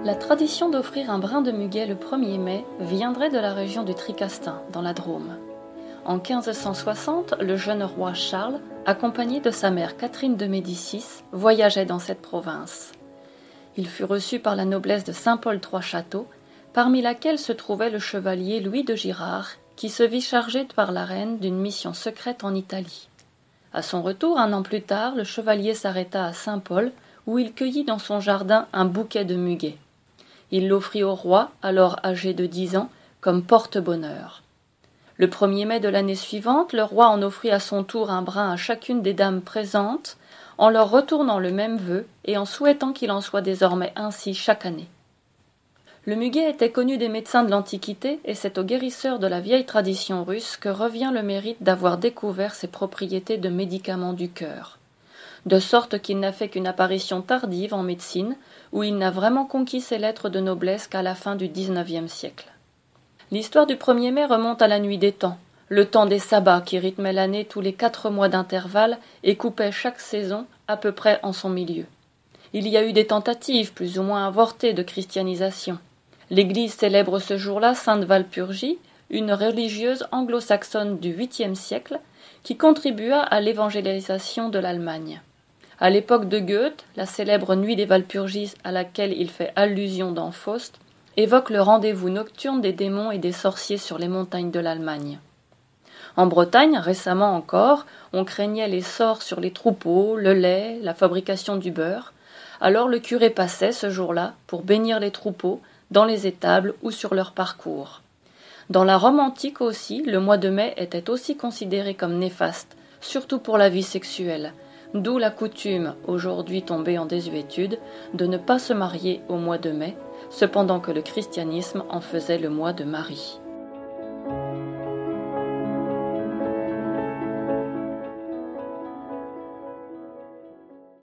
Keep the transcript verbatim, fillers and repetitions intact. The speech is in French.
La tradition d'offrir un brin de muguet le premier mai viendrait de la région du Tricastin, dans la Drôme. En quinze cent soixante, le jeune roi Charles, accompagné de sa mère Catherine de Médicis, voyageait dans cette province. Il fut reçu par la noblesse de Saint-Paul-Trois-Châteaux, parmi laquelle se trouvait le chevalier Louis de Girard, qui se vit chargé par la reine d'une mission secrète en Italie. À son retour, un an plus tard, le chevalier s'arrêta à Saint-Paul, où il cueillit dans son jardin un bouquet de muguet. Il l'offrit au roi, alors âgé de dix ans, comme porte-bonheur. Le premier mai de l'année suivante, le roi en offrit à son tour un brin à chacune des dames présentes, en leur retournant le même vœu et en souhaitant qu'il en soit désormais ainsi chaque année. Le muguet était connu des médecins de l'Antiquité et c'est aux guérisseurs de la vieille tradition russe que revient le mérite d'avoir découvert ses propriétés de médicament du cœur. De sorte qu'il n'a fait qu'une apparition tardive en médecine, où il n'a vraiment conquis ses lettres de noblesse qu'à la fin du dix-neuvième siècle. L'histoire du premier mai remonte à la nuit des temps, le temps des sabbats qui rythmait l'année tous les quatre mois d'intervalle et coupait chaque saison à peu près en son milieu. Il y a eu des tentatives plus ou moins avortées de christianisation. L'Église célèbre ce jour-là sainte Walpurgie, une religieuse anglo-saxonne du huitième siècle, qui contribua à l'évangélisation de l'Allemagne. À l'époque de Goethe, la célèbre nuit des Walpurgis à laquelle il fait allusion dans Faust évoque le rendez-vous nocturne des démons et des sorciers sur les montagnes de l'Allemagne. En Bretagne, récemment encore, on craignait les sorts sur les troupeaux, le lait, la fabrication du beurre. Alors le curé passait ce jour-là pour bénir les troupeaux dans les étables ou sur leur parcours. Dans la Rome antique aussi, le mois de mai était aussi considéré comme néfaste, surtout pour la vie sexuelle, d'où la coutume, aujourd'hui tombée en désuétude, de ne pas se marier au mois de mai, cependant que le christianisme en faisait le mois de Marie.